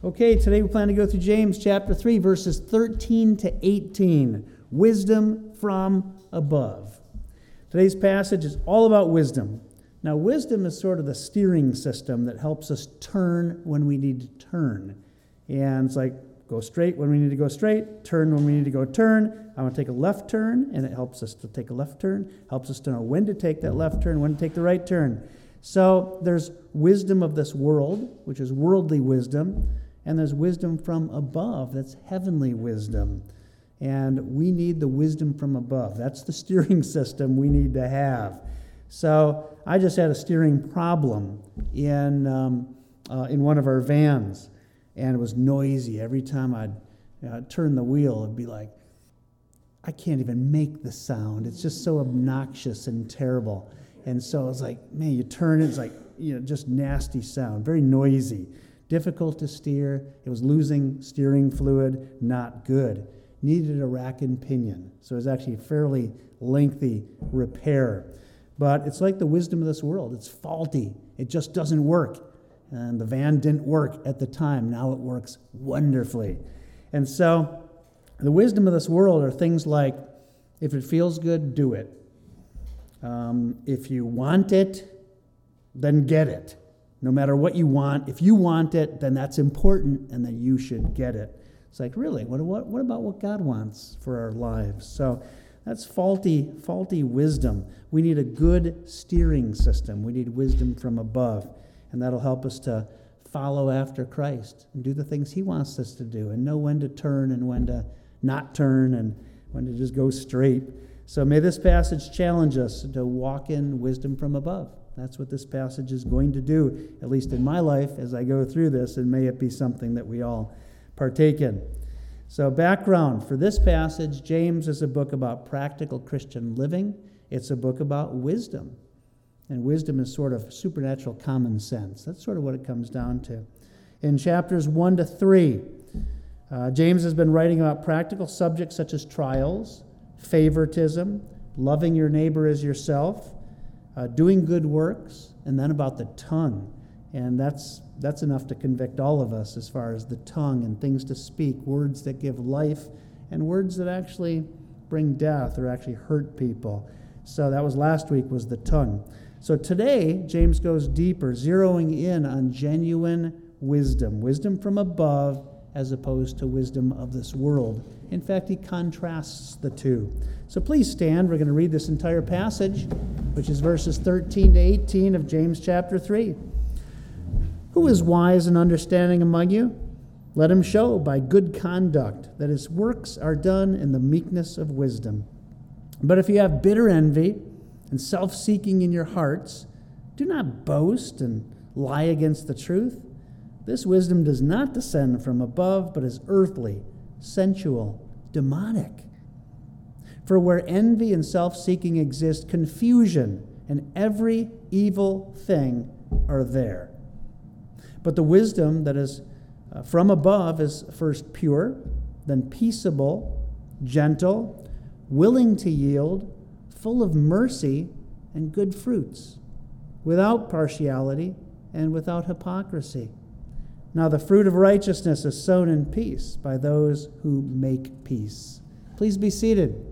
Okay, today we plan to go through James chapter 3, verses 13 to 18. Wisdom from above. Today's passage is all about wisdom. Now, wisdom is sort of the steering system that helps us turn when we need to turn. And it's like, go straight when we need to go straight, turn when we need to go turn. I want to take a left turn, and it helps us to take a left turn, helps us to know when to take that left turn, when to take the right turn. So there's wisdom of this world, which is worldly wisdom, and there's wisdom from above, that's heavenly wisdom. And we need the wisdom from above. That's the steering system we need to have. So I just had a steering problem in one of our vans, and it was noisy. Every time I'd turn the wheel, it'd be like, I can't even make the sound. It's just so obnoxious and terrible. And so it's like, man, you turn it, it's like, just nasty sound, very noisy. Difficult to steer. It was losing steering fluid, not good. Needed a rack and pinion. So it was actually a fairly lengthy repair. But it's like the wisdom of this world. It's faulty. It just doesn't work. And the van didn't work at the time. Now it works wonderfully. And so the wisdom of this world are things like, if it feels good, do it. If you want it, then get it. No matter what you want, if you want it, then that's important, and then you should get it. It's like, really, what about what God wants for our lives? So that's faulty wisdom. We need a good steering system. We need wisdom from above, and that'll help us to follow after Christ and do the things He wants us to do and know when to turn and when to not turn and when to just go straight. So may this passage challenge us to walk in wisdom from above. That's what this passage is going to do, at least in my life as I go through this, and may it be something that we all partake in. So background for this passage, James is a book about practical Christian living. It's a book about wisdom. And wisdom is sort of supernatural common sense. That's sort of what it comes down to. In chapters 1 to 3, James has been writing about practical subjects such as trials, favoritism, loving your neighbor as yourself, doing good works, and then about the tongue. And that's enough to convict all of us as far as the tongue and things to speak, words that give life and words that actually bring death or actually hurt people. So that was last week, was the tongue. So today, James goes deeper, zeroing in on genuine wisdom from above as opposed to wisdom of this world. In fact, he contrasts the two. So please stand. We're going to read this entire passage, which is verses 13 to 18 of James chapter 3. Who is wise and understanding among you? Let him show by good conduct that his works are done in the meekness of wisdom. But if you have bitter envy and self-seeking in your hearts, do not boast and lie against the truth. This wisdom does not descend from above, but is earthly, sensual, demonic. For where envy and self-seeking exist, confusion and every evil thing are there. But the wisdom that is from above is first pure, then peaceable, gentle, willing to yield, full of mercy and good fruits, without partiality and without hypocrisy. Now the fruit of righteousness is sown in peace by those who make peace. Please be seated.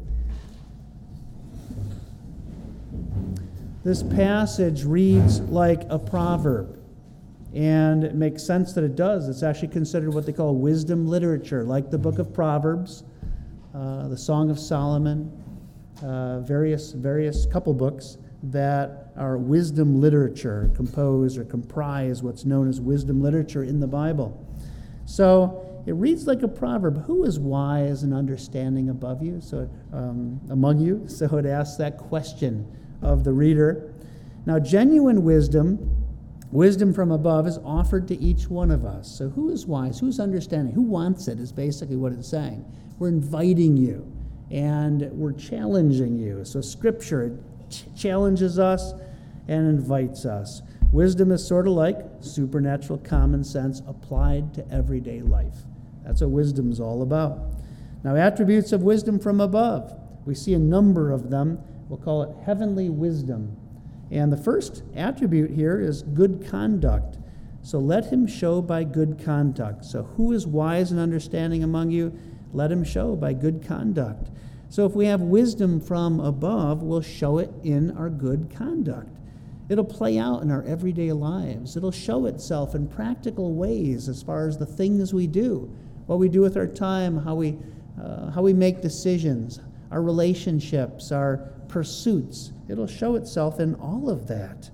This passage reads like a proverb, and it makes sense that it does. It's actually considered what they call wisdom literature, like the book of Proverbs, the Song of Solomon, various couple books that are wisdom literature, compose or comprise what's known as wisdom literature in the Bible. So it reads like a proverb. Who is wise and understanding above you? So among you. So it asks that question of the reader. Now, genuine wisdom from above, is offered to each one of us. So who is wise? Who's understanding? Who wants it is basically what it's saying. We're inviting you, and we're challenging you. So Scripture challenges us and invites us. Wisdom is sort of like supernatural common sense applied to everyday life. That's what wisdom's all about. Now, attributes of wisdom from above. We see a number of them. We'll call it heavenly wisdom. And the first attribute here is good conduct. So let him show by good conduct. So who is wise and understanding among you? Let him show by good conduct. So if we have wisdom from above, we'll show it in our good conduct. It'll play out in our everyday lives. It'll show itself in practical ways as far as the things we do, what we do with our time, how we make decisions, our relationships, our pursuits. It'll show itself in all of that.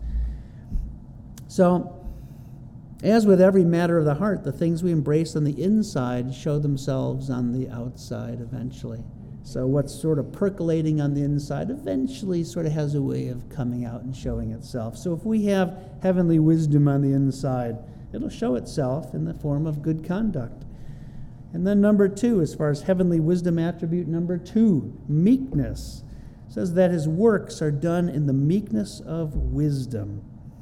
So, as with every matter of the heart, the things we embrace on the inside show themselves on the outside eventually. So what's sort of percolating on the inside eventually sort of has a way of coming out and showing itself. So if we have heavenly wisdom on the inside, it'll show itself in the form of good conduct. And then number 2, as far as heavenly wisdom attribute number 2, meekness. It says that his works are done in the meekness of wisdom.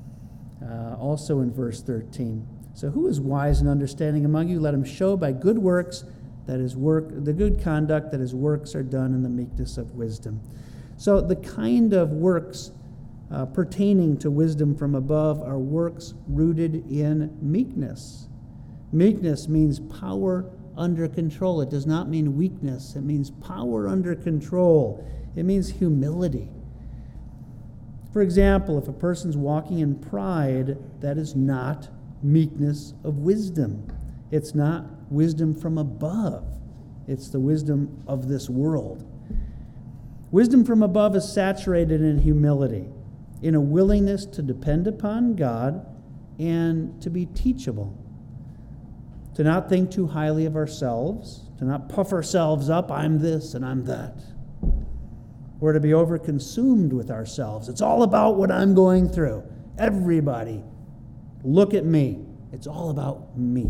Also in verse 13. So who is wise and understanding among you? Let him show by good works that the good conduct that his works are done in the meekness of wisdom. So the kind of works pertaining to wisdom from above are works rooted in meekness. Meekness means power under control. It does not mean weakness. It means power under control. It means humility. For example, if a person's walking in pride, that is not meekness of wisdom. It's not wisdom from above. It's the wisdom of this world. Wisdom from above is saturated in humility, in a willingness to depend upon God and to be teachable, to not think too highly of ourselves, to not puff ourselves up, I'm this and I'm that. We're to be overconsumed with ourselves. It's all about what I'm going through. Everybody, look at me. It's all about me.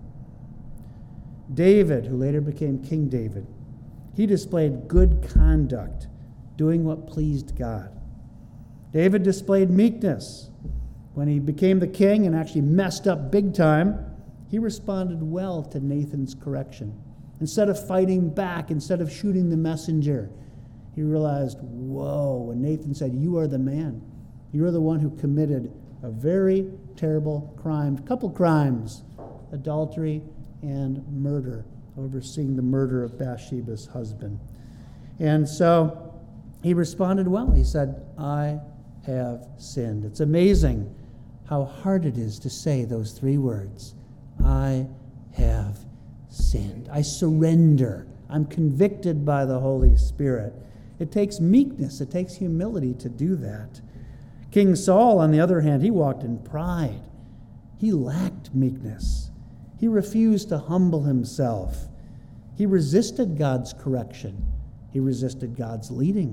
David, who later became King David, he displayed good conduct, doing what pleased God. David displayed meekness. When he became the king and actually messed up big time, he responded well to Nathan's correction. Instead of fighting back, instead of shooting the messenger, he realized, whoa, when Nathan said, you are the man. You are the one who committed a very terrible crime, a couple crimes, adultery and murder, overseeing the murder of Bathsheba's husband. And so he responded well. He said, I have sinned. It's amazing how hard it is to say those 3 words. I have sinned. I surrender. I'm convicted by the Holy Spirit. It takes meekness, it takes humility to do that. King Saul, on the other hand, he walked in pride. He lacked meekness. He refused to humble himself. He resisted God's correction. He resisted God's leading.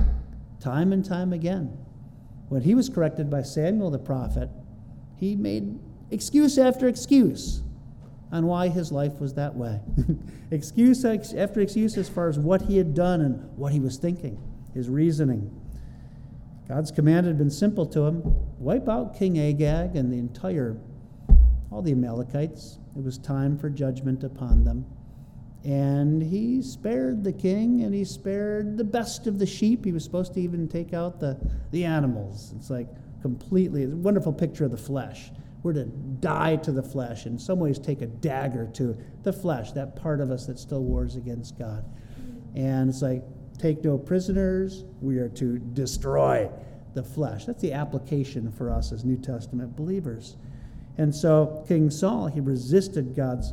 Time and time again. When he was corrected by Samuel the prophet, he made excuse after excuse on why his life was that way. Excuse after excuse as far as what he had done and what he was thinking, his reasoning. God's command had been simple to him: wipe out King Agag and all the Amalekites. It was time for judgment upon them. And he spared the king, and he spared the best of the sheep. He was supposed to even take out the animals. It's like completely, it's a wonderful picture of the flesh. We're to die to the flesh, in some ways take a dagger to the flesh, that part of us that still wars against God. And it's like, take no prisoners, we are to destroy the flesh. That's the application for us as New Testament believers. And so King Saul, he resisted God's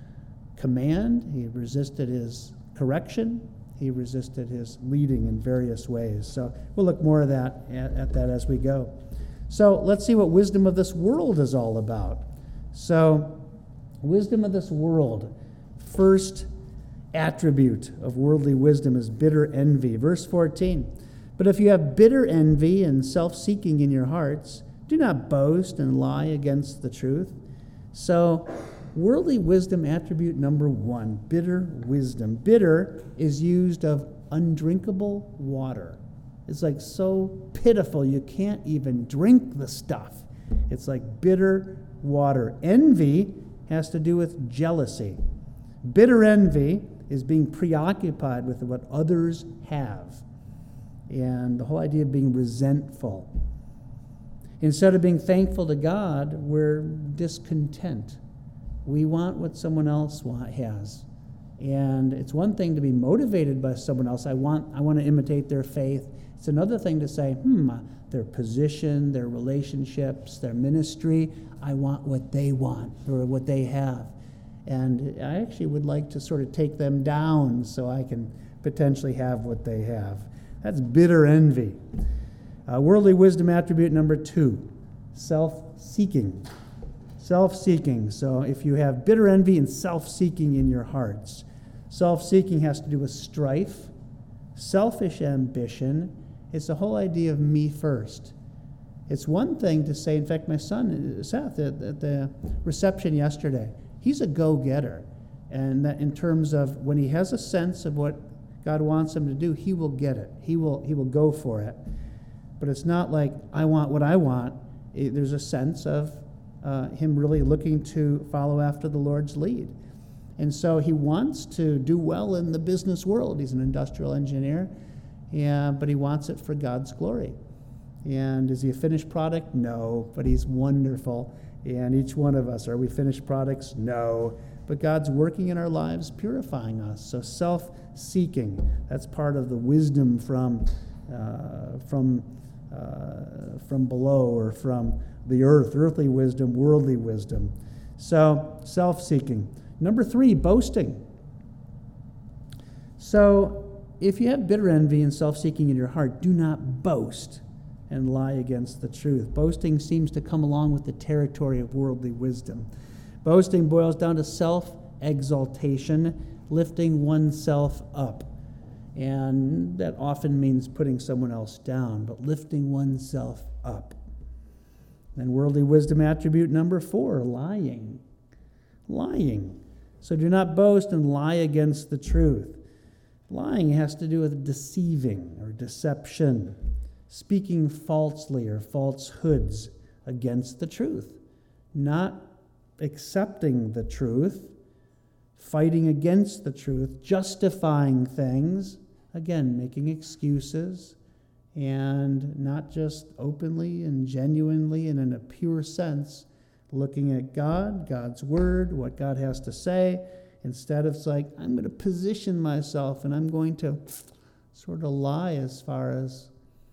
command, he resisted his correction, he resisted his leading in various ways. So we'll look more at that as we go. So let's see what wisdom of this world is all about. So wisdom of this world, first attribute of worldly wisdom is bitter envy. Verse 14, but if you have bitter envy and self-seeking in your hearts, do not boast and lie against the truth. So worldly wisdom attribute number 1, bitter wisdom. Bitter is used of undrinkable water. It's like so pitiful you can't even drink the stuff. It's like bitter water. Envy has to do with jealousy. Bitter envy is being preoccupied with what others have. And the whole idea of being resentful. Instead of being thankful to God, we're discontent. We want what someone else has. And it's one thing to be motivated by someone else. I want to imitate their faith. It's another thing to say, their position, their relationships, their ministry, I want what they want or what they have. And I actually would like to sort of take them down so I can potentially have what they have. That's bitter envy. Worldly wisdom attribute number 2, self-seeking. Self-seeking. So if you have bitter envy and self-seeking in your hearts, self-seeking has to do with strife, selfish ambition. It's the whole idea of me first. It's one thing to say, in fact, my son, Seth, at the reception yesterday, he's a go-getter. And that in terms of when he has a sense of what God wants him to do, he will get it. He will go for it. But it's not like, I want what I want. There's a sense of him really looking to follow after the Lord's lead. And so he wants to do well in the business world. He's an industrial engineer, but he wants it for God's glory. And is he a finished product? No, but he's wonderful. And each one of us, are we finished products? No. But God's working in our lives, purifying us. So self-seeking, that's part of the wisdom from below or from the earth, earthly wisdom, worldly wisdom. So self-seeking. Number 3, boasting. So if you have bitter envy and self-seeking in your heart, do not boast and lie against the truth. Boasting seems to come along with the territory of worldly wisdom. Boasting boils down to self-exaltation, lifting oneself up. And that often means putting someone else down, but lifting oneself up. Then worldly wisdom attribute number 4, lying. Lying. So do not boast and lie against the truth. Lying has to do with deceiving or deception, speaking falsely or falsehoods against the truth, not accepting the truth, fighting against the truth, justifying things, again, making excuses, and not just openly and genuinely and in a pure sense looking at God, God's word, what God has to say. Instead of like, I'm going to position myself and I'm going to sort of lie as far as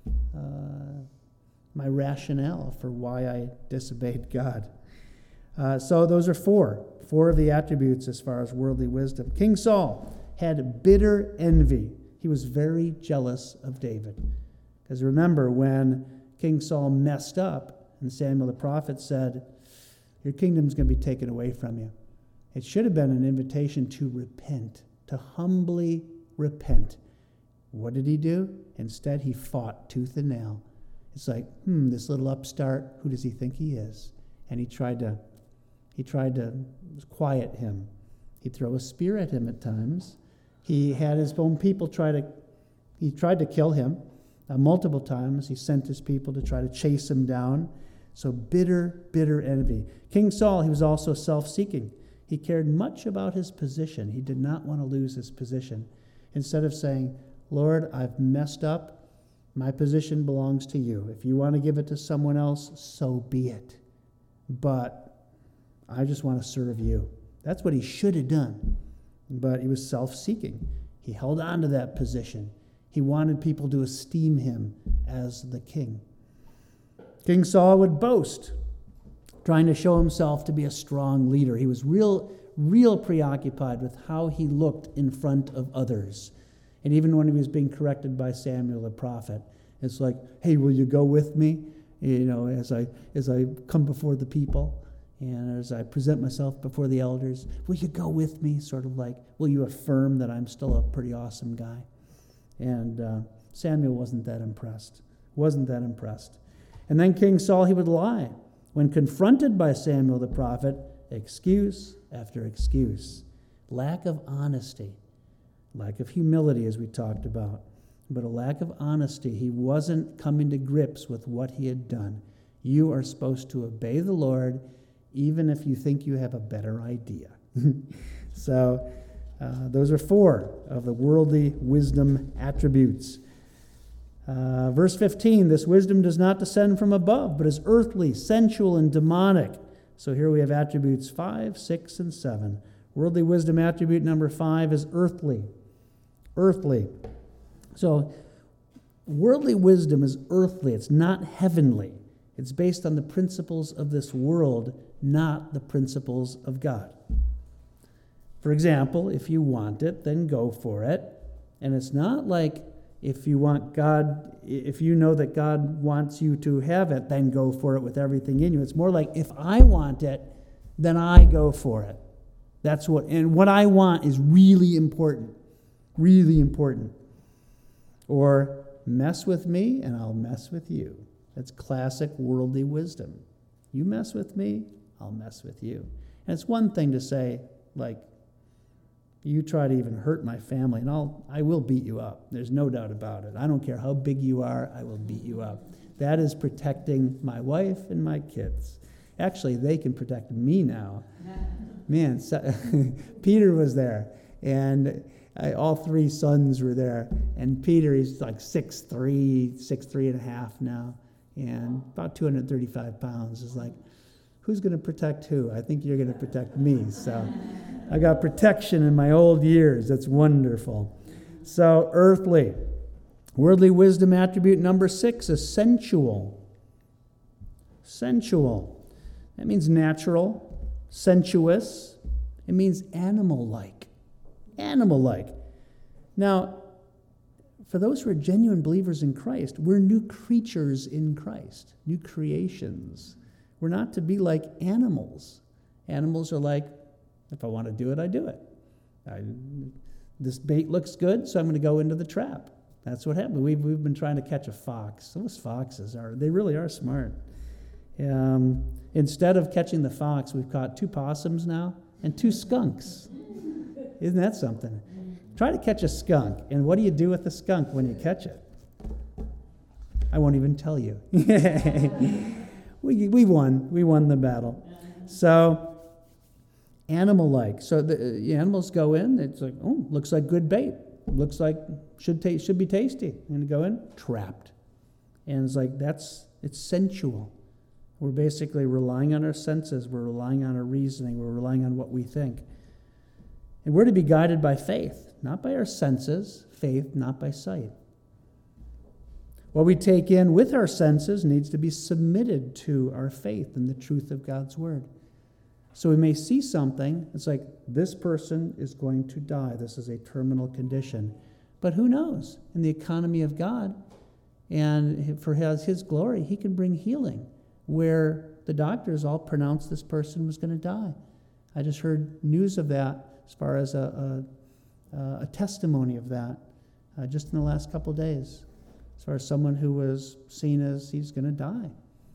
my rationale for why I disobeyed God. So those are four of the attributes as far as worldly wisdom. King Saul had bitter envy. He was very jealous of David. Because remember, when King Saul messed up and Samuel the prophet said, your kingdom's going to be taken away from you. It should have been an invitation to repent, to humbly repent. What did he do? Instead, he fought tooth and nail. It's like, this little upstart, who does he think he is? And he tried to quiet him. He'd throw a spear at him at times. He had his own people tried to kill him multiple times. He sent his people to try to chase him down. So bitter envy. King Saul, he was also self-seeking. He cared much about his position. He did not want to lose his position. Instead of saying, Lord, I've messed up. My position belongs to you. If you want to give it to someone else, so be it. But I just want to serve you. That's what he should have done. But he was self-seeking. He held on to that position. He wanted people to esteem him as the king. King Saul would boast, trying to show himself to be a strong leader. He was real preoccupied with how he looked in front of others. And even when he was being corrected by Samuel the prophet, it's like, hey, will you go with me? As I come before the people and as I present myself before the elders, will you go with me? Sort of like, will you affirm that I'm still a pretty awesome guy? And Samuel wasn't that impressed. And then King Saul, he would lie. When confronted by Samuel the prophet, excuse after excuse. Lack of honesty. Lack of humility, as we talked about. But a lack of honesty. He wasn't coming to grips with what he had done. You are supposed to obey the Lord, even if you think you have a better idea. So, those are 4 of the worldly wisdom attributes. Verse 15, this wisdom does not descend from above, but is earthly, sensual, and demonic. So here we have attributes 5, 6, and 7. Worldly wisdom attribute number 5 is earthly. Earthly. So worldly wisdom is earthly. It's not heavenly. It's based on the principles of this world, not the principles of God. For example, if you want it, then go for it. And it's not like if you want God, if you know that God wants you to have it, then go for it with everything in you. It's more like if I want it, then I go for it. That's what, and what I want is really important. Really important. Or mess with me and I'll mess with you. That's classic worldly wisdom. You mess with me, I'll mess with you. And it's one thing to say, like, you try to even hurt my family, and I will beat you up. There's no doubt about it. I don't care how big you are, I will beat you up. That is protecting my wife and my kids. Actually, they can protect me now. Man, Peter was there, and all 3 sons were there. And Peter, he's like 6'3" and a half now, and about 235 pounds. Is like, who's going to protect who? I think you're going to protect me. So I got protection in my old years. That's wonderful. So earthly. Worldly wisdom attribute number 6 is sensual. Sensual. That means natural, sensuous. It means animal-like. Animal-like. Now, for those who are genuine believers in Christ, we're new creatures in Christ, new creations. We're not to be like animals. Animals are like, if I want to do it, I do it. This bait looks good, so I'm going to go into the trap. That's what happened. We've been trying to catch a fox. Those foxes they really are smart. Instead of catching the fox, we've caught 2 possums now and 2 skunks. Isn't that something? Try to catch a skunk, and what do you do with the skunk when you catch it? I won't even tell you. We won. We won the battle. So, animal-like. So the animals go in. It's like, oh, looks like good bait. Looks like should be tasty. And go in, trapped. And it's like it's sensual. We're basically relying on our senses. We're relying on our reasoning. We're relying on what we think. And we're to be guided by faith, not by our senses. Faith, not by sight. What we take in with our senses needs to be submitted to our faith in the truth of God's word. So we may see something, it's like, this person is going to die. This is a terminal condition. But who knows? In the economy of God, and for his glory, he can bring healing, where the doctors all pronounced this person was going to die. I just heard news of that as far as a testimony of that just in the last couple of days. As far as someone who was seen as he's going to die.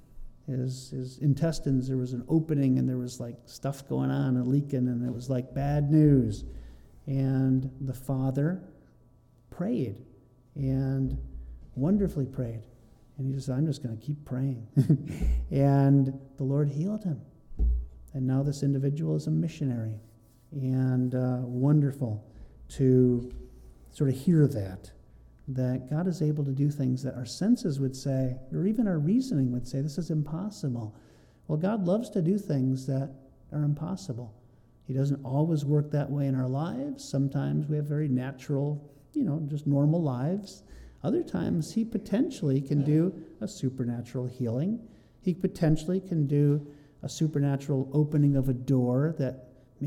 His intestines, there was an opening and there was like stuff going on and leaking, and it was like bad news. And the father prayed, and wonderfully prayed. And he just said, I'm just going to keep praying. And the Lord healed him. And now this individual is a missionary. And wonderful to sort of hear that God is able to do things that our senses would say, or even our reasoning would say, this is impossible. Well, God loves to do things that are impossible. He doesn't always work that way in our lives. Sometimes we have very natural, just normal lives. Other times, he potentially can do a supernatural healing. He potentially can do a supernatural opening of a door that,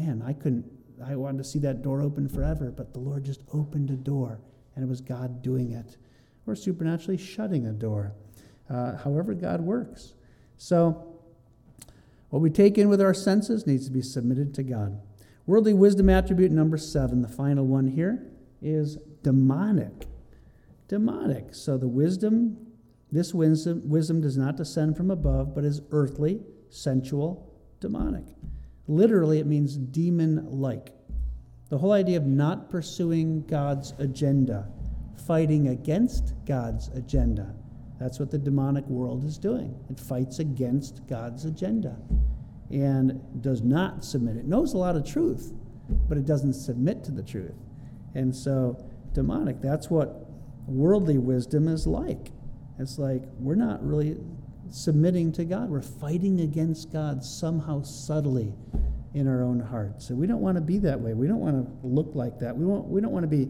I wanted to see that door open forever, but the Lord just opened a door, and it was God doing it. Or supernaturally shutting a door. However God works. So, what we take in with our senses needs to be submitted to God. Worldly wisdom attribute number 7, the final one here, is demonic. Demonic. So this wisdom does not descend from above, but is earthly, sensual, demonic. Literally, it means demon-like. The whole idea of not pursuing God's agenda, fighting against God's agenda. That's what the demonic world is doing. It fights against God's agenda and does not submit. It knows a lot of truth, but it doesn't submit to the truth. And so, demonic, that's what worldly wisdom is like. It's like we're not really submitting to God. We're fighting against God somehow subtly in our own hearts. So we don't want to be that way. We don't want to look like that. We don't want to be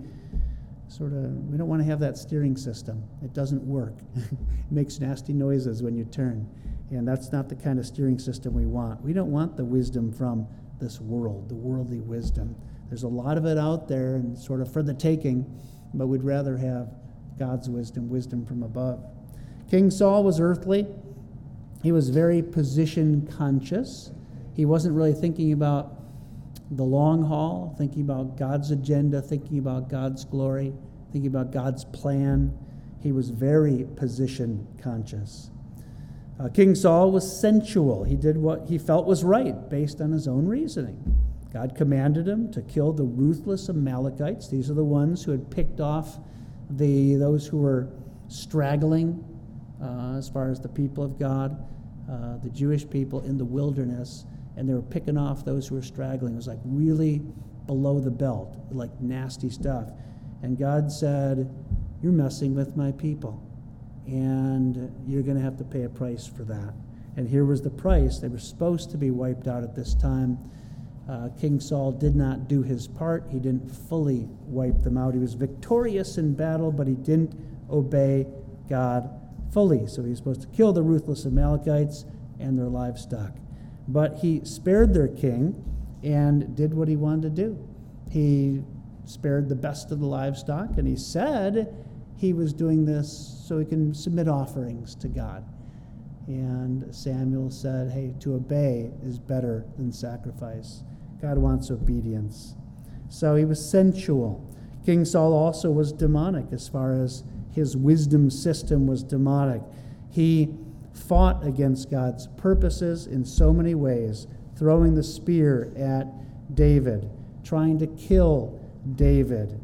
we don't want to have that steering system. It doesn't work. It makes nasty noises when you turn. And that's not the kind of steering system we want. We don't want the wisdom from this world, the worldly wisdom. There's a lot of it out there and sort of for the taking, but we'd rather have God's wisdom, wisdom from above. King Saul was earthly. He was very position conscious. He wasn't really thinking about the long haul, thinking about God's agenda, thinking about God's glory, thinking about God's plan. He was very position conscious. King Saul was sensual. He did what he felt was right based on his own reasoning. God commanded him to kill the ruthless Amalekites. These are the ones who had picked off those who were straggling as far as the people of God, the Jewish people in the wilderness, and they were picking off those who were straggling. It was like really below the belt, like nasty stuff. And God said, "You're messing with my people, and you're going to have to pay a price for that." And here was the price. They were supposed to be wiped out at this time. King Saul did not do his part. He didn't fully wipe them out. He was victorious in battle, but he didn't obey God fully. So he was supposed to kill the ruthless Amalekites and their livestock. But he spared their king and did what he wanted to do. He spared the best of the livestock, and he said he was doing this so he can submit offerings to God. And Samuel said, hey, to obey is better than sacrifice. God wants obedience. So he was sensual. King Saul also was demonic as far as his wisdom system was demonic. He fought against God's purposes in so many ways, throwing the spear at David, trying to kill David.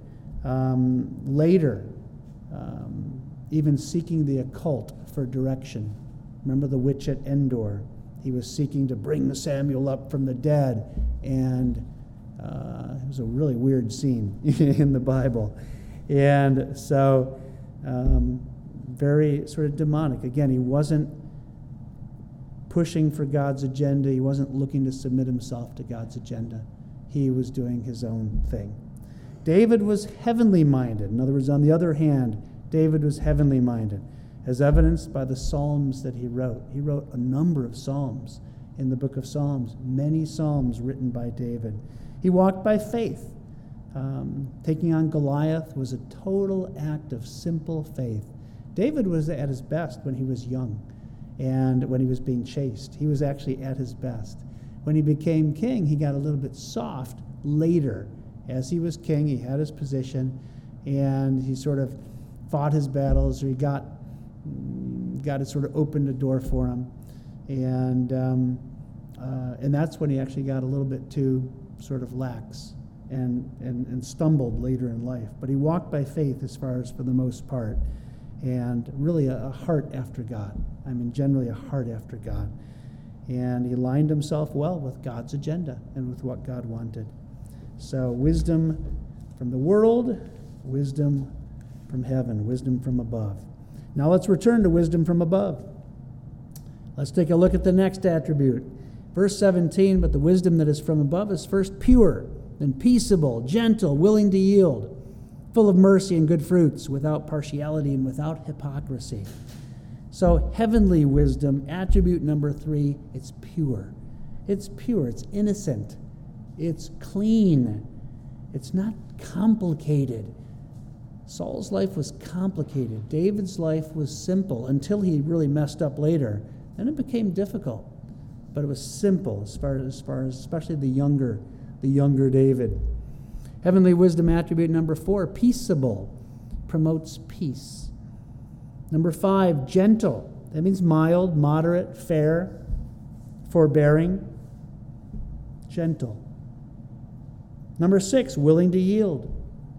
Later, even seeking the occult for direction. Remember the witch at Endor? He was seeking to bring Samuel up from the dead, and it was a really weird scene in the Bible. And so, very sort of demonic. Again, he wasn't pushing for God's agenda. He wasn't looking to submit himself to God's agenda. He was doing his own thing. David was heavenly minded. In other words, on the other hand, David was heavenly minded, as evidenced by the Psalms that he wrote. He wrote a number of Psalms in the book of Psalms, many Psalms written by David. He walked by faith. Taking on Goliath was a total act of simple faith. David was at his best when he was young and when he was being chased. He was actually at his best. When he became king, he got a little bit soft later. As he was king, he had his position, and he sort of fought his battles, or he got it sort of opened the door for him. And that's when he actually got a little bit too sort of lax and stumbled later in life. But he walked by faith as far as for the most part, and really a heart after God. I mean, generally a heart after God. And he aligned himself well with God's agenda and with what God wanted. So wisdom from the world, wisdom from heaven, wisdom from above. Now let's return to wisdom from above. Let's take a look at the next attribute. Verse 17, but the wisdom that is from above is first pure, then peaceable, gentle, willing to yield, full of mercy and good fruits, without partiality and without hypocrisy. So heavenly wisdom, attribute number 3, it's pure. It's pure, it's innocent, it's clean, it's not complicated. Saul's life was complicated. David's life was simple until he really messed up later. Then it became difficult. But it was simple as far as especially the younger David. Heavenly wisdom attribute number 4, peaceable, promotes peace. Number 5, gentle. That means mild, moderate, fair, forbearing, gentle. Number 6, willing to yield.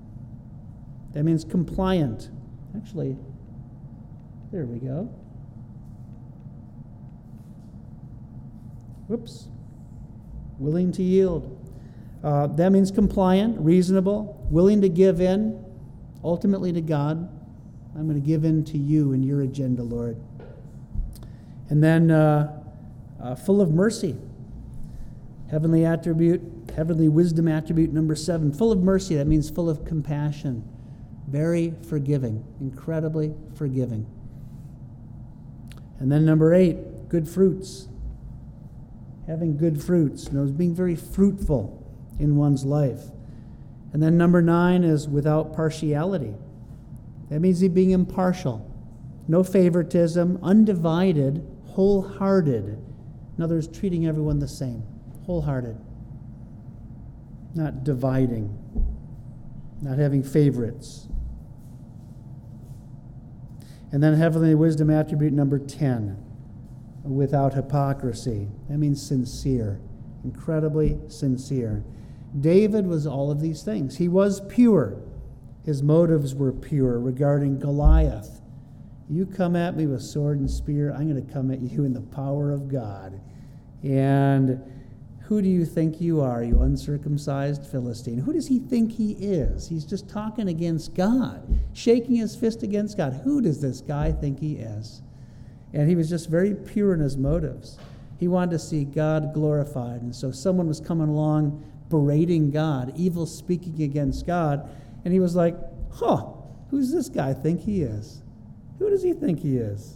That means compliant. Actually, there we go. Whoops. Willing to yield. That means compliant, reasonable, willing to give in, ultimately to God, I'm going to give in to you and your agenda, Lord. And then full of mercy. Heavenly wisdom attribute number 7. Full of mercy, that means full of compassion. Very forgiving, incredibly forgiving. And then number 8, good fruits. Having good fruits, being very fruitful in one's life. And then number 9 is without partiality. That means being impartial. No favoritism, undivided, wholehearted. In other words, treating everyone the same. Wholehearted. Not dividing. Not having favorites. And then heavenly wisdom attribute number 10. Without hypocrisy. That means sincere. Incredibly sincere. David was all of these things. He was pure. His motives were pure regarding Goliath. You come at me with sword and spear, I'm going to come at you in the power of God. And who do you think you are, you uncircumcised Philistine? Who does he think he is? He's just talking against God, shaking his fist against God. Who does this guy think he is? And he was just very pure in his motives. He wanted to see God glorified. And so someone was coming along berating God, evil speaking against God, and he was like, who's this guy think he is? Who does he think he is?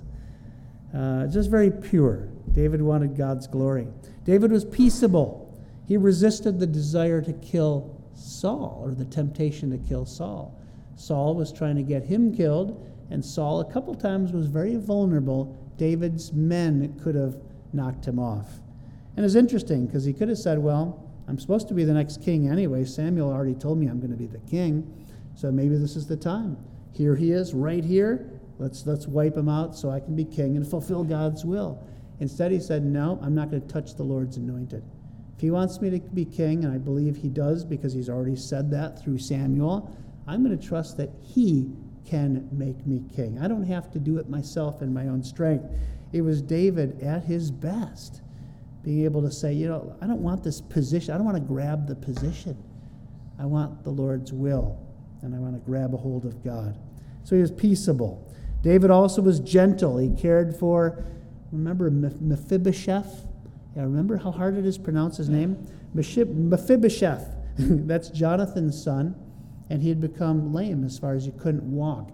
Just very pure. David wanted God's glory. David was peaceable. He resisted the desire to kill Saul, or the temptation to kill Saul. Saul was trying to get him killed, and Saul a couple times was very vulnerable. David's men could have knocked him off. And it's interesting, because he could have said, well, I'm supposed to be the next king anyway. Samuel already told me I'm going to be the king, so maybe this is the time. Here he is, right here. Let's wipe him out so I can be king and fulfill God's will. Instead, he said, no, I'm not going to touch the Lord's anointed. If he wants me to be king, and I believe he does because he's already said that through Samuel, I'm going to trust that he can make me king. I don't have to do it myself in my own strength. It was David at his best, being able to say, I don't want this position. I don't want to grab the position. I want the Lord's will, and I want to grab a hold of God. So he was peaceable. David also was gentle. He cared for, remember Mephibosheth? Yeah, remember how hard it is to pronounce his name? Mephibosheth. That's Jonathan's son, and he had become lame as far as he couldn't walk.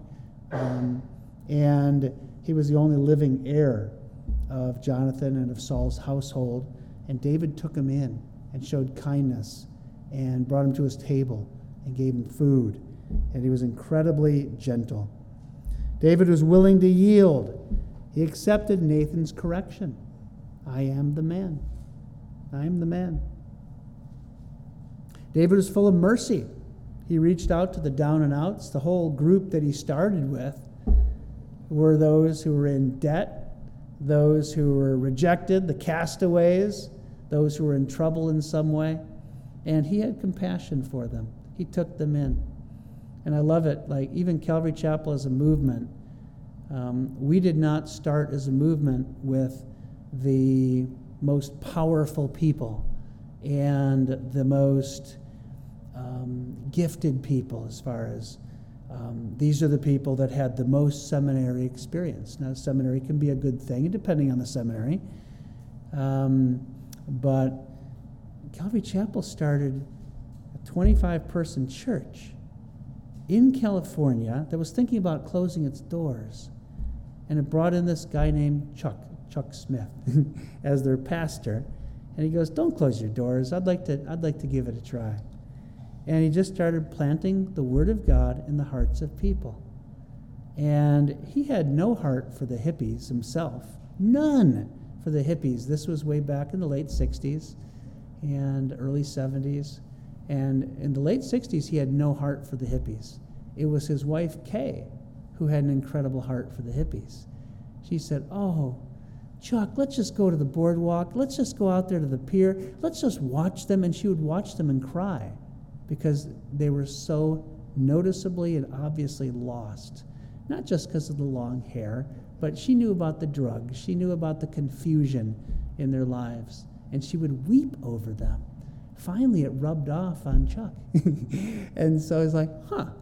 And he was the only living heir of Jonathan and of Saul's household. And David took him in and showed kindness and brought him to his table and gave him food. And he was incredibly gentle. David was willing to yield. He accepted Nathan's correction. I am the man. I am the man. David was full of mercy. He reached out to the down and outs. The whole group that he started with were those who were in debt, those who were rejected, the castaways, those who were in trouble in some way. And he had compassion for them. He took them in. And I love it. Like, even Calvary Chapel as a movement, we did not start as a movement with the most powerful people and the most gifted people, as far as these are the people that had the most seminary experience. Now, seminary can be a good thing, depending on the seminary. But Calvary Chapel started a 25-person church in California that was thinking about closing its doors. And it brought in this guy named Chuck Smith, as their pastor. And he goes, don't close your doors. I'd like to give it a try. And he just started planting the Word of God in the hearts of people. And he had no heart for the hippies himself. None for the hippies. This was way back in the late 60s and early 70s. And in the late 60s, he had no heart for the hippies. It was his wife, Kay, who had an incredible heart for the hippies. She said, oh, Chuck, let's just go to the boardwalk. Let's just go out there to the pier. Let's just watch them. And she would watch them and cry, because they were so noticeably and obviously lost. Not just because of the long hair, but she knew about the drugs. She knew about the confusion in their lives. And she would weep over them. Finally, it rubbed off on Chuck. And so he's like,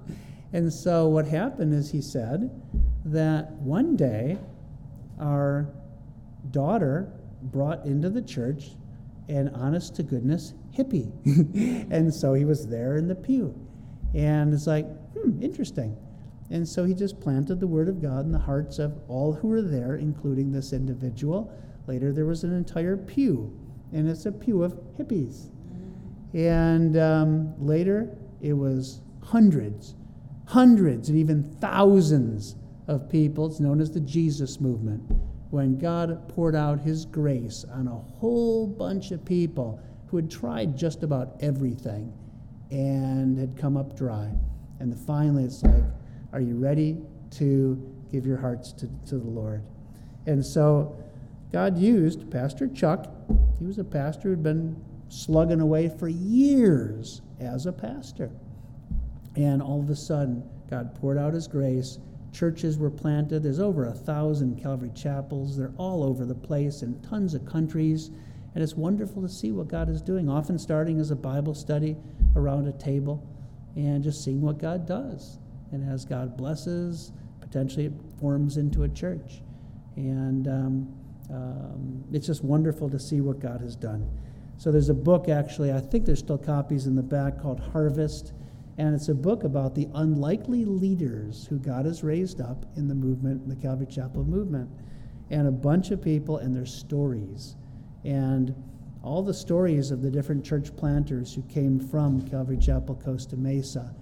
And so what happened is he said that one day our daughter brought into the church an honest-to-goodness hippie. And so he was there in the pew. And it's like, interesting. And so he just planted the Word of God in the hearts of all who were there, including this individual. Later there was an entire pew, and it's a pew of hippies. And later it was hundreds, and even thousands of people. It's known as the Jesus movement, when God poured out his grace on a whole bunch of people who had tried just about everything and had come up dry. And finally it's like, are you ready to give your hearts to the Lord? And so God used Pastor Chuck. He was a pastor who'd been slugging away for years as a pastor. And all of a sudden, God poured out his grace. Churches were planted. There's over 1,000 Calvary chapels. They're all over the place in tons of countries. And it's wonderful to see what God is doing, often starting as a Bible study around a table and just seeing what God does. And as God blesses, potentially it forms into a church. And it's just wonderful to see what God has done. So there's a book, actually, I think there's still copies in the back, called Harvest. And it's a book about the unlikely leaders who God has raised up in the movement, the Calvary Chapel movement. And a bunch of people and their stories. And all the stories of the different church planters who came from Calvary Chapel, Costa Mesa.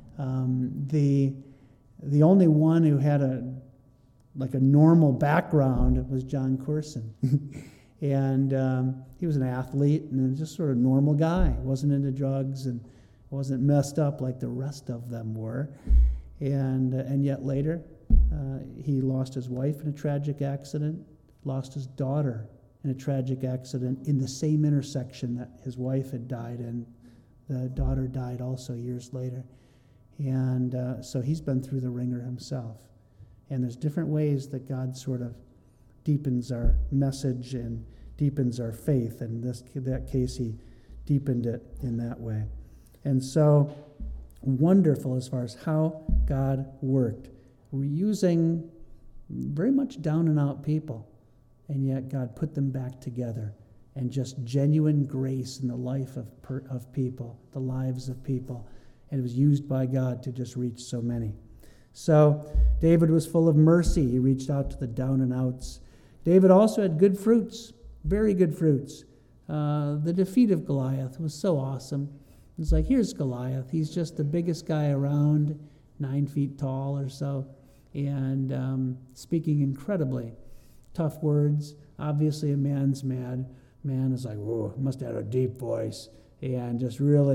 The only one who had a normal background was John Corson. And he was an athlete and just sort of normal guy. Wasn't into drugs and wasn't messed up like the rest of them were. And yet later, he lost his wife in a tragic accident, lost his daughter in a tragic accident in the same intersection that his wife had died in. The daughter died also years later. And so he's been through the ringer himself. And there's different ways that God sort of deepens our message and deepens our faith. And in that case, he deepened it in that way. And so wonderful as far as how God worked. We're using very much down and out people, and yet God put them back together. And just genuine grace in the life of people, the lives of people. And it was used by God to just reach so many. So David was full of mercy. He reached out to the down and outs. David also had good fruits, very good fruits. The defeat of Goliath was so awesome. It's like, here's Goliath. He's just the biggest guy around, 9 feet tall or so, and speaking incredibly tough words. Obviously, a man's mad. Man is like, whoa, must have had a deep voice, and just really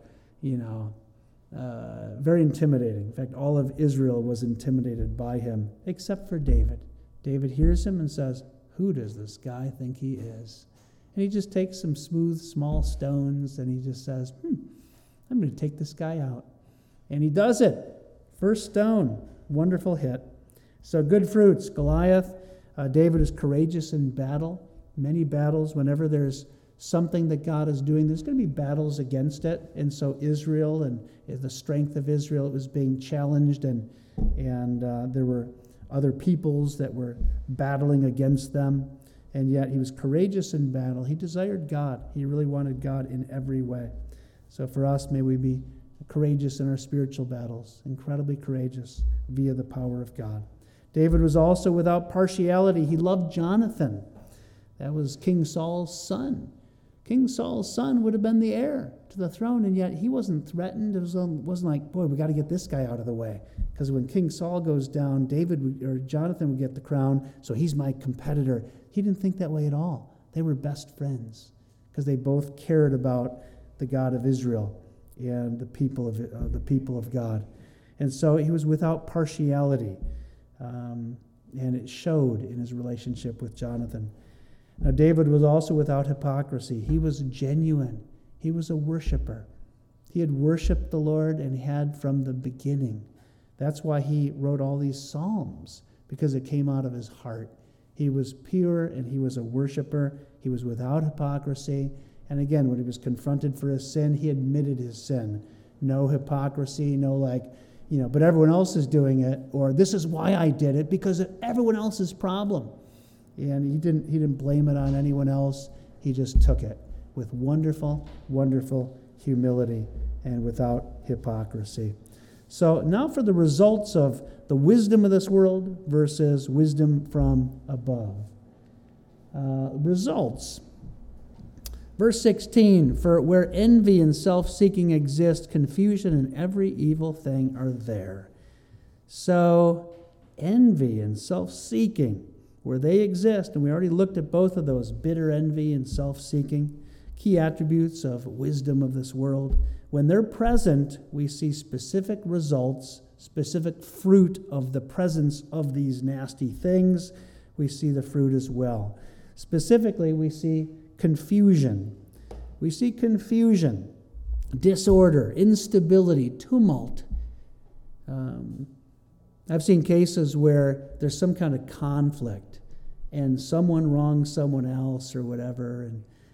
very intimidating. In fact, all of Israel was intimidated by him, except for David. David hears him and says, who does this guy think he is? And he just takes some smooth, small stones, and he just says, I'm going to take this guy out. And he does it. First stone, wonderful hit. So good fruits. Goliath, David is courageous in battle. Many battles, whenever there's something that God is doing, there's going to be battles against it. And so Israel and the strength of Israel, it was being challenged, and there were other peoples that were battling against them. And yet he was courageous in battle. He desired God. He really wanted God in every way. So for us, may we be courageous in our spiritual battles, incredibly courageous via the power of God. David was also without partiality. He loved Jonathan. That was King Saul's son. King Saul's son would have been the heir to the throne, and yet he wasn't threatened. It wasn't like, boy, we got to get this guy out of the way. Because when King Saul goes down, Jonathan would get the crown, so he's my competitor. He didn't think that way at all. They were best friends because they both cared about the God of Israel and the people of God. And so he was without partiality, and it showed in his relationship with Jonathan. Now, David was also without hypocrisy. He was genuine. He was a worshiper. He had worshiped the Lord and had from the beginning. That's why he wrote all these psalms, because it came out of his heart. He was pure and he was a worshiper. He was without hypocrisy. And again, when he was confronted for his sin, he admitted his sin. No hypocrisy, no but everyone else is doing it, or this is why I did it, because of everyone else's problem. And he didn't blame it on anyone else. He just took it with wonderful, wonderful humility and without hypocrisy. So now for the results of the wisdom of this world versus wisdom from above. Results. Verse 16, for where envy and self-seeking exist, confusion and every evil thing are there. So envy and self-seeking, where they exist, and we already looked at both of those, bitter envy and self-seeking, key attributes of wisdom of this world. When they're present, we see specific results, specific fruit of the presence of these nasty things. We see the fruit as well. Specifically, we see confusion. We see confusion, disorder, instability, tumult. I've seen cases where there's some kind of conflict and someone wrongs someone else or whatever,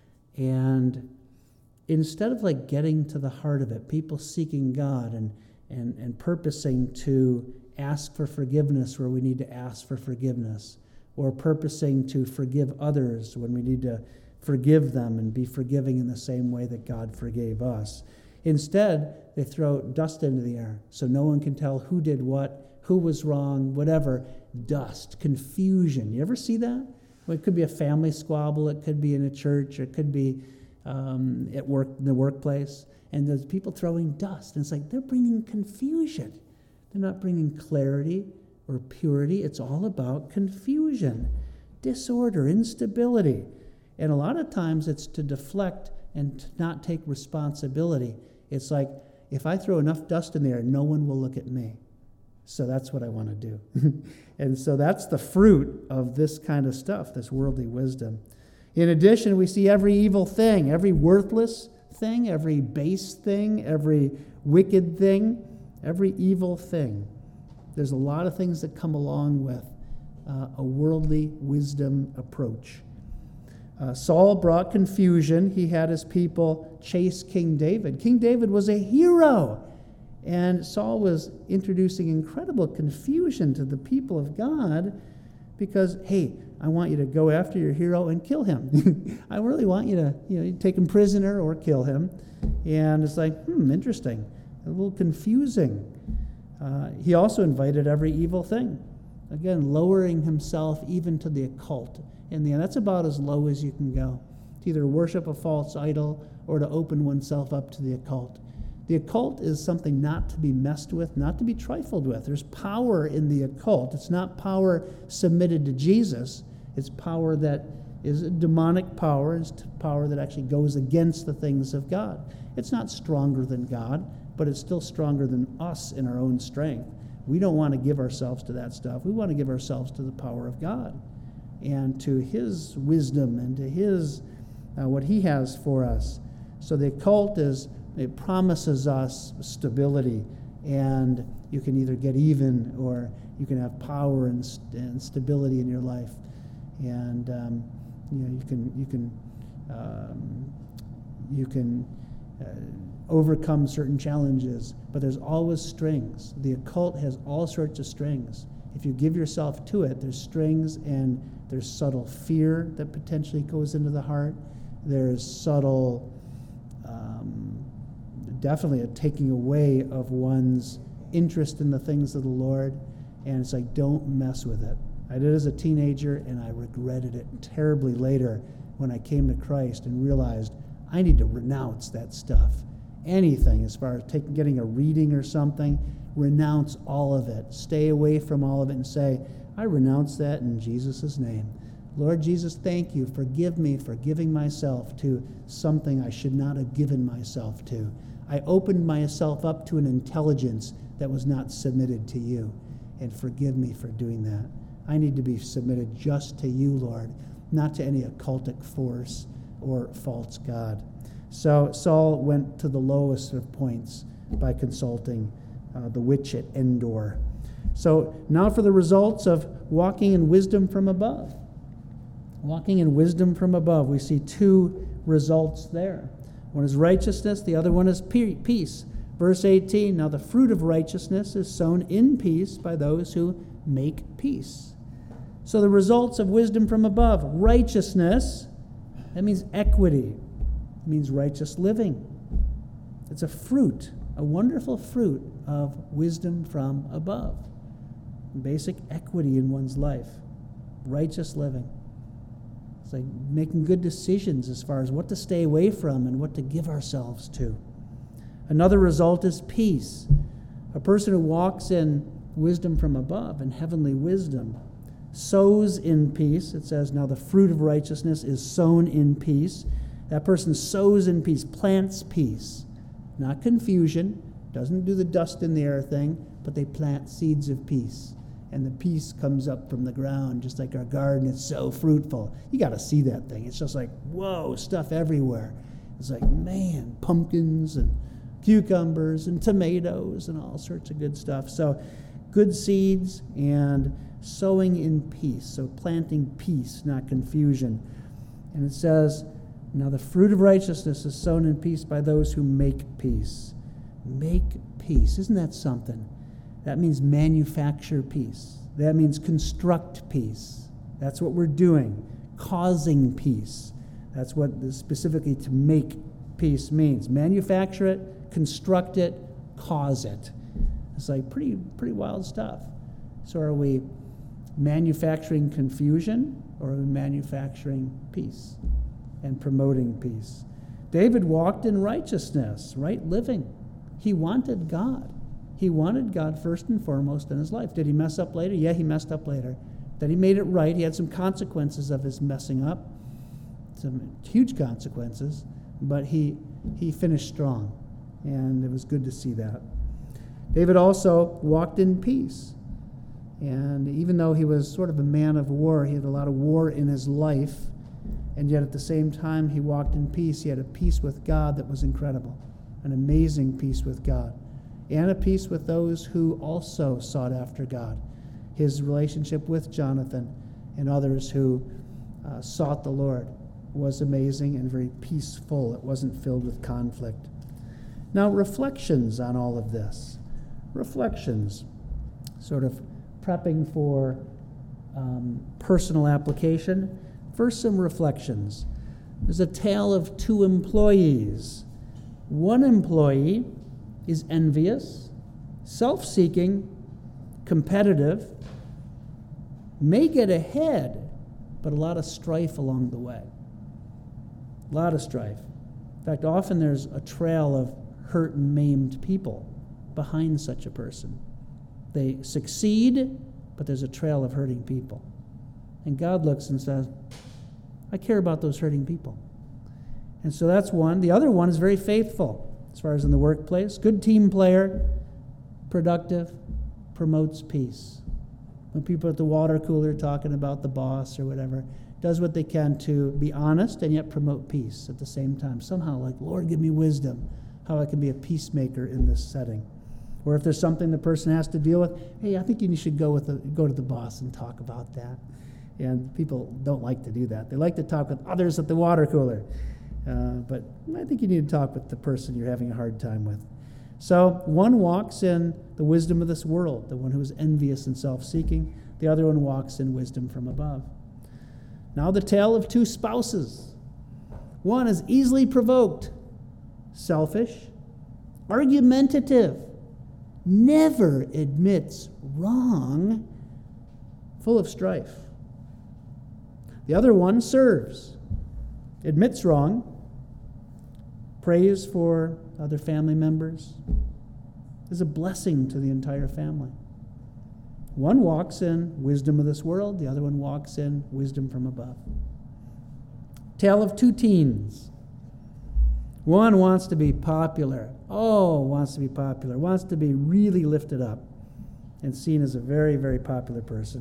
and instead of like getting to the heart of it, people seeking God and purposing to ask for forgiveness where we need to ask for forgiveness, or purposing to forgive others when we need to forgive them and be forgiving in the same way that God forgave us. Instead, they throw dust into the air so no one can tell who did what, who was wrong, whatever. Dust, confusion. You ever see that? Well, it could be a family squabble, it could be in a church, it could be at work, in the workplace, and there's people throwing dust, and it's like they're bringing confusion. They're not bringing clarity or purity. It's all about confusion, disorder, instability. And a lot of times it's to deflect and to not take responsibility. It's like, if I throw enough dust in there, no one will look at me. So that's what I want to do. And so that's the fruit of this kind of stuff, this worldly wisdom. In addition, we see every evil thing, every worthless thing, every base thing, every wicked thing, every evil thing. There's a lot of things that come along with a worldly wisdom approach. Saul brought confusion. He had his people chase King David. King David was a hero. And Saul was introducing incredible confusion to the people of God because, hey, I want you to go after your hero and kill him. I really want you to, take him prisoner or kill him. And it's like, interesting. A little confusing. He also invited every evil thing. Again, lowering himself even to the occult. In the end, that's about as low as you can go. To either worship a false idol or to open oneself up to the occult. The occult is something not to be messed with, not to be trifled with. There's power in the occult. It's not power submitted to Jesus. It's power that is a demonic power. It's power that actually goes against the things of God. It's not stronger than God, but it's still stronger than us in our own strength. We don't want to give ourselves to that stuff. We want to give ourselves to the power of God and to His wisdom and to His what He has for us. So the occult it promises us stability, and you can either get even or you can have power and stability in your life, and you can overcome certain challenges. But there's always strings. The occult has all sorts of strings. If you give yourself to it, there's strings, and there's subtle fear that potentially goes into the heart. There's subtle definitely a taking away of one's interest in the things of the Lord. And it's like, don't mess with it. I did as a teenager, and I regretted it terribly later when I came to Christ and realized I need to renounce that stuff. Anything as far as getting a reading or something, renounce all of it. Stay away from all of it and say, I renounce that in Jesus' name. Lord Jesus, thank you. Forgive me for giving myself to something I should not have given myself to. I opened myself up to an intelligence that was not submitted to you, and forgive me for doing that. I need to be submitted just to you, Lord, not to any occultic force or false god. So Saul went to the lowest of points by consulting the witch at Endor. So now for the results of walking in wisdom from above. Walking in wisdom from above, we see two results there. One is righteousness, the other one is peace. Verse 18, now the fruit of righteousness is sown in peace by those who make peace. So the results of wisdom from above, righteousness, that means equity. It means righteous living. It's a fruit, a wonderful fruit of wisdom from above. Basic equity in one's life, righteous living. It's like making good decisions as far as what to stay away from and what to give ourselves to. Another result is peace. A person who walks in wisdom from above, in heavenly wisdom, sows in peace. It says, now the fruit of righteousness is sown in peace. That person sows in peace, plants peace. Not confusion, doesn't do the dust in the air thing, but they plant seeds of peace. And the peace comes up from the ground, just like our garden. It's so fruitful. You got to see that thing. It's just like, whoa, stuff everywhere. It's like, man, pumpkins and cucumbers and tomatoes and all sorts of good stuff. So good seeds and sowing in peace. So planting peace, not confusion. And it says, now the fruit of righteousness is sown in peace by those who make peace. Make peace. Isn't that something? That means manufacture peace. That means construct peace. That's what we're doing, causing peace. That's what specifically to make peace means. Manufacture it, construct it, cause it. It's like pretty wild stuff. So are we manufacturing confusion, or are we manufacturing peace and promoting peace? David walked in righteousness, right living. He wanted God. He wanted God first and foremost in his life. Did he mess up later? Yeah, he messed up later. Then he made it right. He had some consequences of his messing up, some huge consequences, but he finished strong, and it was good to see that. David also walked in peace, and even though he was sort of a man of war, he had a lot of war in his life, and yet at the same time he walked in peace. He had a peace with God that was incredible, an amazing peace with God, and a peace with those who also sought after God. His relationship with Jonathan and others who sought the Lord was amazing and very peaceful. It wasn't filled with conflict. Now, reflections on all of this. Reflections, sort of prepping for personal application. First, some reflections. There's a tale of two employees. One employee is envious, self-seeking, competitive, may get ahead, but a lot of strife along the way. A lot of strife. In fact, often there's a trail of hurt and maimed people behind such a person. They succeed, but there's a trail of hurting people. And God looks and says, I care about those hurting people. And so that's one. The other one is very faithful as far as in the workplace. Good team player, productive, promotes peace. When people at the water cooler talking about the boss or whatever, does what they can to be honest and yet promote peace at the same time. Somehow, like, Lord, give me wisdom, how I can be a peacemaker in this setting. Or if there's something the person has to deal with, hey, I think you should go to the boss and talk about that. And people don't like to do that. They like to talk with others at the water cooler. But I think you need to talk with the person you're having a hard time with. So one walks in the wisdom of this world, the one who is envious and self-seeking. The other one walks in wisdom from above. Now the tale of two spouses. One is easily provoked, selfish, argumentative, never admits wrong, full of strife. The other one serves, admits wrong, prays for other family members, is a blessing to the entire family. One walks in wisdom of this world, the other one walks in wisdom from above. Tale of two teens. One wants to be popular. Wants to be really lifted up and seen as a very, very popular person.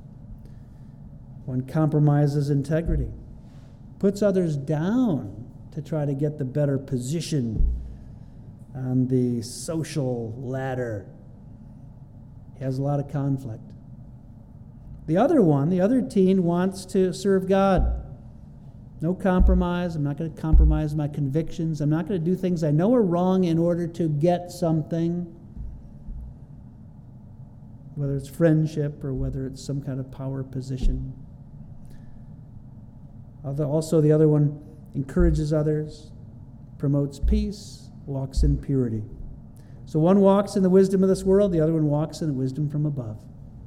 One compromises integrity, puts others down to try to get the better position on the social ladder. He has a lot of conflict. The other teen wants to serve God, No compromise. I'm not going to compromise my convictions. I'm not going to do things I know are wrong in order to get something, whether it's friendship or whether it's some kind of power position. Also, the other one encourages others, promotes peace, walks in purity. So one walks in the wisdom of this world, the other one walks in the wisdom from above.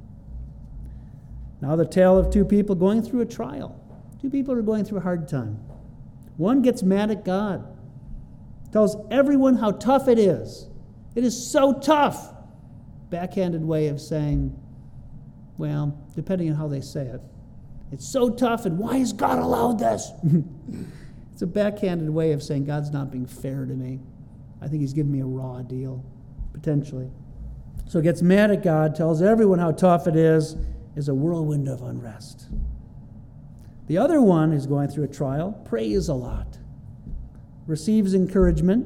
Now the tale of two people going through a trial. Two people are going through a hard time. One gets mad at God, tells everyone how tough it is. It is so tough. Backhanded way of saying, well, depending on how they say it, it's so tough, and why has God allowed this? It's a backhanded way of saying God's not being fair to me. I think he's giving me a raw deal, potentially. So gets mad at God, tells everyone how tough it is a whirlwind of unrest. The other one who's going through a trial prays a lot, receives encouragement,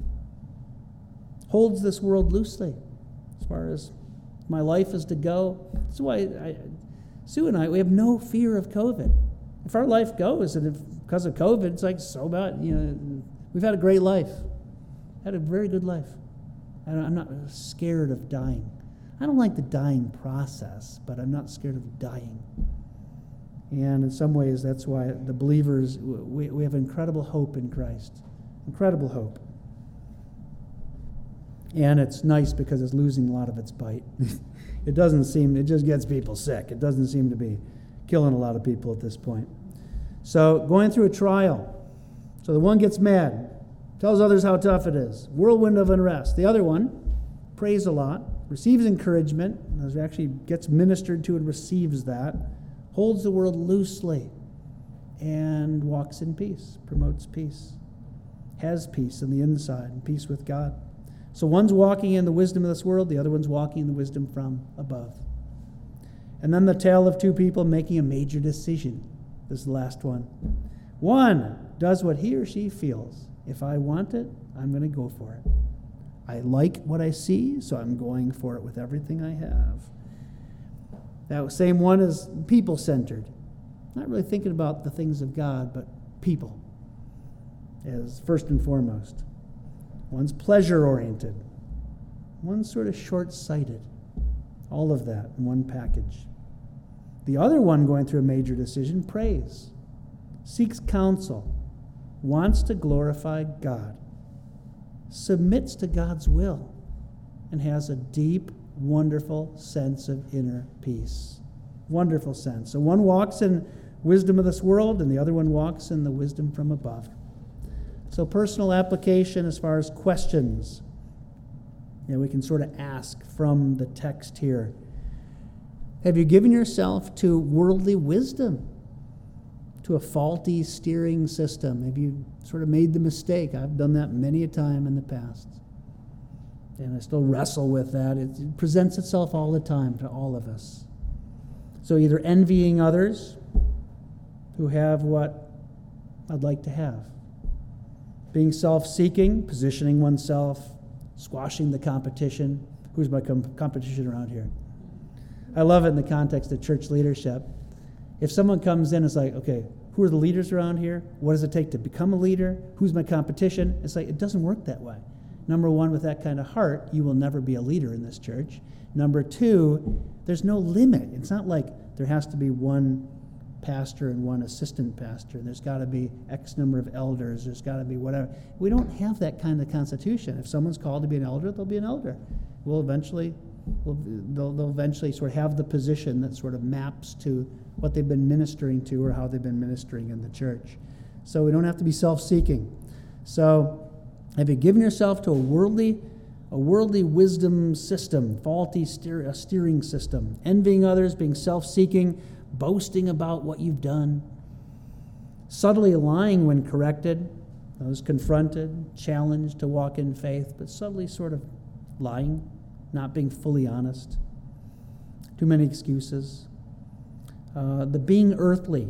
holds this world loosely as far as my life is to go. That's why Sue and I, we have no fear of COVID. If our life goes, and if because of COVID, it's like, so about, we've had a great life. Had a very good life. I'm not scared of dying. I don't like the dying process, but I'm not scared of dying. And in some ways, that's why the believers, we have incredible hope in Christ. Incredible hope. And it's nice because it's losing a lot of its bite. It just gets people sick. It doesn't seem to be killing a lot of people at this point. So going through a trial. So the one gets mad, tells others how tough it is. Whirlwind of unrest. The other one prays a lot, receives encouragement, actually gets ministered to and receives that, holds the world loosely, and walks in peace, promotes peace, has peace on the inside and peace with God. So one's walking in the wisdom of this world, the other one's walking in the wisdom from above. And then the tale of two people making a major decision. This is the last one. One does what he or she feels. If I want it, I'm going to go for it. I like what I see, so I'm going for it with everything I have. That same one is people-centered. Not really thinking about the things of God, but people as first and foremost. One's pleasure-oriented. One's sort of short-sighted. All of that in one package. The other one going through a major decision prays, seeks counsel, wants to glorify God, submits to God's will, and has a deep, wonderful sense of inner peace. Wonderful sense. So one walks in wisdom of this world, and the other one walks in the wisdom from above. So personal application as far as questions. We can sort of ask from the text here. Have you given yourself to worldly wisdom? To a faulty steering system? Have you sort of made the mistake? I've done that many a time in the past. And I still wrestle with that. It presents itself all the time to all of us. So either envying others who have what I'd like to have. Being self-seeking, positioning oneself, squashing the competition. Who's my competition around here? I love it in the context of church leadership. If someone comes in, it's like, okay, who are the leaders around here? What does it take to become a leader? Who's my competition? It's like, it doesn't work that way. Number one, with that kind of heart, you will never be a leader in this church. Number two, there's no limit. It's not like there has to be one pastor and one assistant pastor. There's got to be X number of elders. There's got to be whatever. We don't have that kind of constitution. If someone's called to be an elder, they'll be an elder. They'll eventually sort of have the position that sort of maps to what they've been ministering to or how they've been ministering in the church. So we don't have to be self-seeking. So have you given yourself to a worldly wisdom system, faulty steering system, envying others, being self-seeking, boasting about what you've done, subtly lying when corrected, those confronted, challenged to walk in faith, but subtly sort of lying, not being fully honest, too many excuses, the being earthly.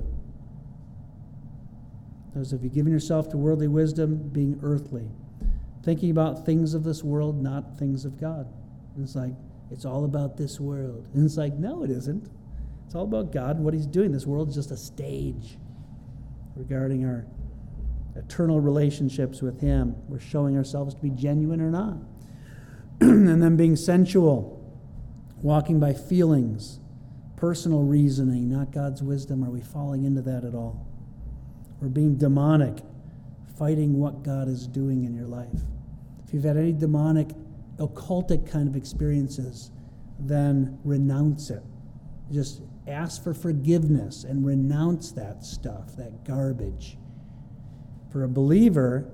Those of you giving yourself to worldly wisdom, being earthly, thinking about things of this world, not things of God. And it's like, it's all about this world. And it's like, no, it isn't. It's all about God and what he's doing. This world is just a stage. regarding our eternal relationships with Him. We're showing ourselves to be genuine or not. And then being sensual, walking by feelings, personal reasoning, not God's wisdom. Are we falling into that at all? Or being demonic, fighting what God is doing in your life. If you've had any demonic, occultic kind of experiences, then renounce it. Just ask for forgiveness and renounce that stuff, that garbage. For a believer,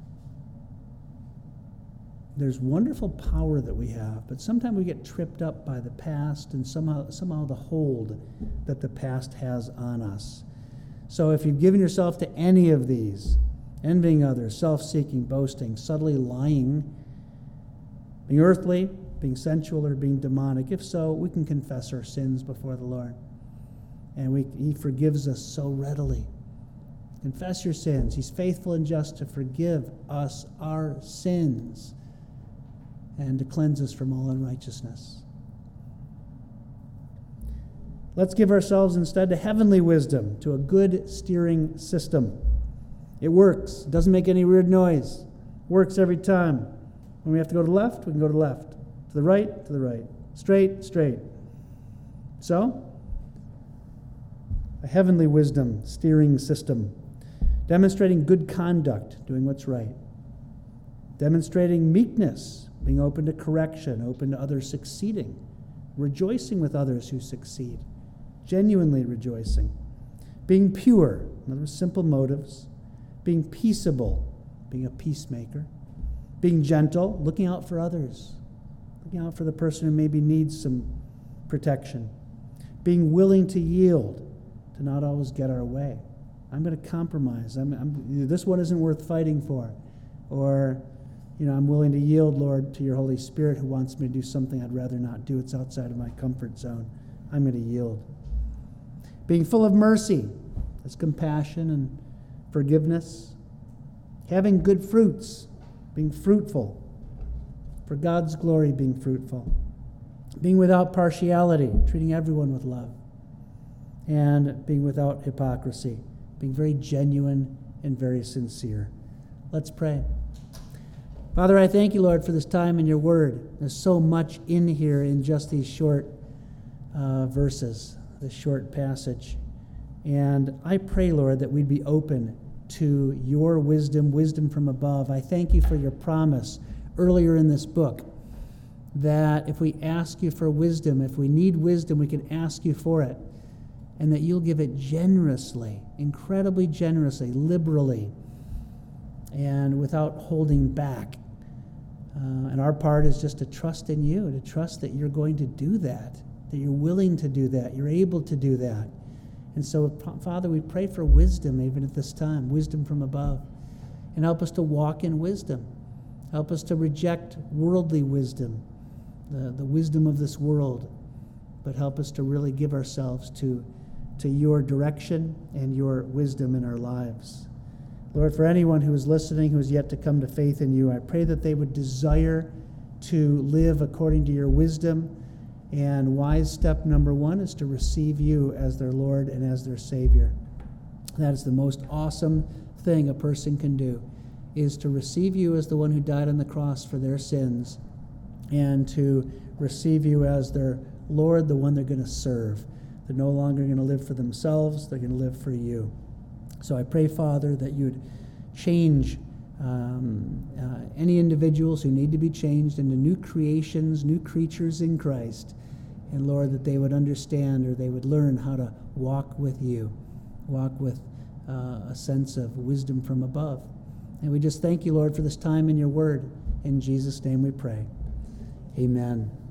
there's wonderful power that we have, but sometimes we get tripped up by the past and somehow the hold that the past has on us. So if you've given yourself to any of these, envying others, self-seeking, boasting, subtly lying, being earthly, being sensual, or being demonic, if so, we can confess our sins before the Lord. And He forgives us so readily. Confess your sins. He's faithful and just to forgive us our sins and to cleanse us from all unrighteousness. Let's give ourselves instead to heavenly wisdom, to a good steering system. It works. It doesn't make any weird noise. It works every time. When we have to go to the left, we can go to the left. To the right, to the right. Straight, straight. So, a heavenly wisdom steering system. Demonstrating good conduct, doing what's right. Demonstrating meekness, being open to correction, open to others succeeding. Rejoicing with others who succeed. Genuinely rejoicing. Being pure, in other words, simple motives. Being peaceable, being a peacemaker. Being gentle, looking out for others. Looking out for the person who maybe needs some protection. Being willing to yield, to not always get our way. I'm going to compromise. This one isn't worth fighting for. Or, I'm willing to yield, Lord, to your Holy Spirit who wants me to do something I'd rather not do. It's outside of my comfort zone. I'm going to yield. Being full of mercy. That's compassion and forgiveness. Having good fruits. Being fruitful. For God's glory, being fruitful. Being without partiality. Treating everyone with love. And being without hypocrisy. Being very genuine and very sincere. Let's pray. Father, I thank you, Lord, for this time in your word. There's so much in here in just these short verses, this short passage. And I pray, Lord, that we'd be open to your wisdom from above. I thank you for your promise earlier in this book that if we ask you for wisdom, if we need wisdom, we can ask you for it. And that you'll give it generously, incredibly generously, liberally, and without holding back. And our part is just to trust in you, to trust that you're going to do that you're willing to do that, you're able to do that. And so, Father, we pray for wisdom even at this time, wisdom from above. And help us to walk in wisdom. Help us to reject worldly wisdom, the wisdom of this world, but help us to really give ourselves to your direction and your wisdom in our lives. Lord, for anyone who is listening who is yet to come to faith in you, I pray that they would desire to live according to your wisdom. And wise step number one is to receive you as their Lord and as their Savior. That is the most awesome thing a person can do, is to receive you as the one who died on the cross for their sins, and to receive you as their Lord, the one they're going to serve. They're no longer going to live for themselves, they're going to live for you. So I pray, Father, that you would change any individuals who need to be changed into new creations, new creatures in Christ. And Lord, that they would understand, or they would learn how to walk with you, walk with a sense of wisdom from above. And we just thank you, Lord, for this time in your word. In Jesus' name we pray. Amen.